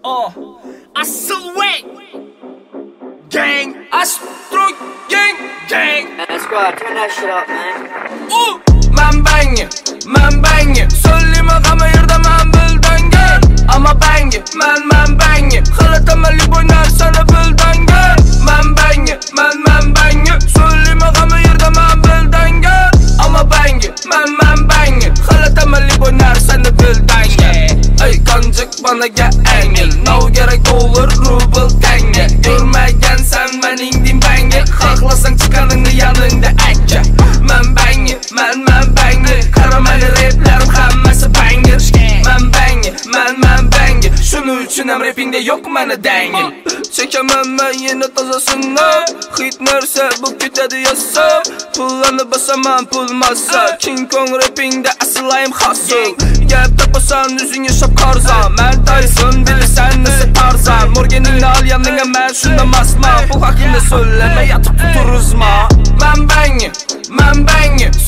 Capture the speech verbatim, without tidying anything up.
Oh, Asylway Gang, Astro Gang, Gang. Let's go, turn that shit up, man. Uh, man bangi, man bangi. Söyleme kama yerde man bildange. Ama bangi, man man bangi. Xalatamali boynar sana bildange. Man bangi, man man bangi. Söyleme kama yerde man bildange. Ama bangi, man man bangi. Xalatamali boynar sana bildange. Ay kancık bana gel engel. No gerek olur rubel tenge. Görmegen sen ben indim benge. Haklasan çıkanını yanında ekce. Man bangi, man man bangi. Karameli raplerim hammasi banger. Man bangi, man man bangi. Şunu üçün hem rapinde yok bana dengil. Çekemem ben yine tazasını. Hit nerse bu kütedi yasa. Pullarını basamam pul masa. King Kong rapinde asılayım hasıl. Gel tapasan yüzün yaşap karzan. Ben Tyson bilirsen nasıl tarzan. Morgan'ini al yanına ben şunda masma. Bu hakkında söyleme yatıp tuturuz ma. Man bangi, man bangi.